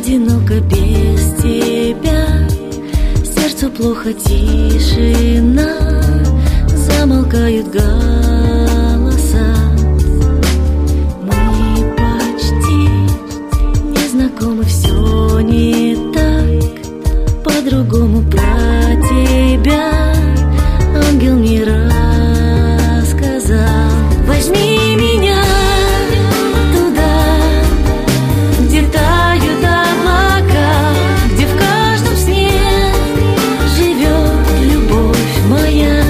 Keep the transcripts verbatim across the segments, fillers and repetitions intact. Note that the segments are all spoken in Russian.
одиноко без тебя, сердцу плохо, тишина, замолкают голоса. Мы почти не знакомы, все не так, по-другому про тебя ангел мне рассказал. Возьми меня туда, где тают облака, где в каждом сне живет любовь моя.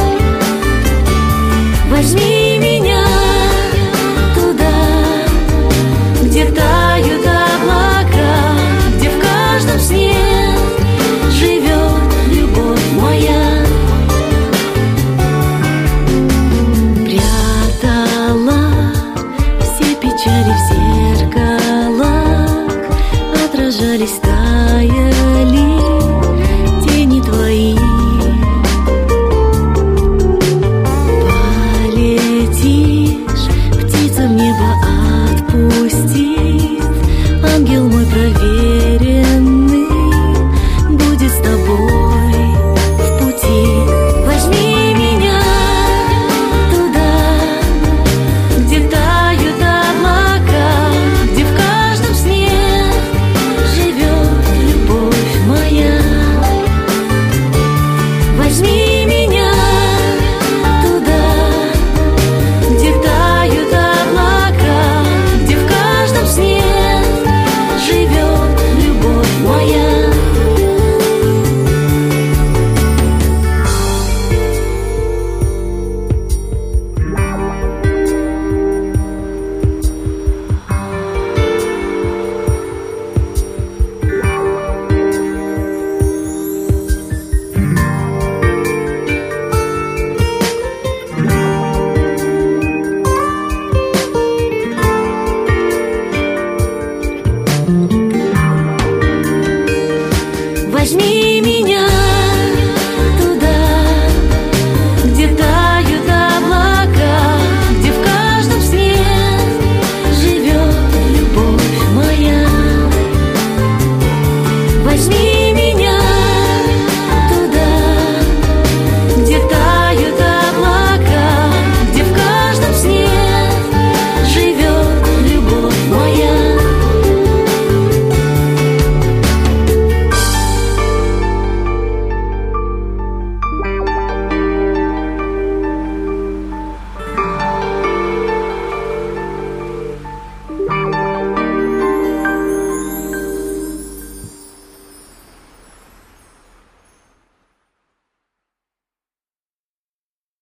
Возьми меня туда, где тают облака, где в каждом сне живет любовь моя. Прятала все печали в зеркалах, отражались, таяли тени твои. Полетишь, птица в небо отпустив, ангел мой проверенный будет с тобой в пути. Возьми меня туда, где тают облака, где в каждом сне живет любовь моя. Возьми меня туда, где тают облака, где в каждом сне живет любовь моя. Возьми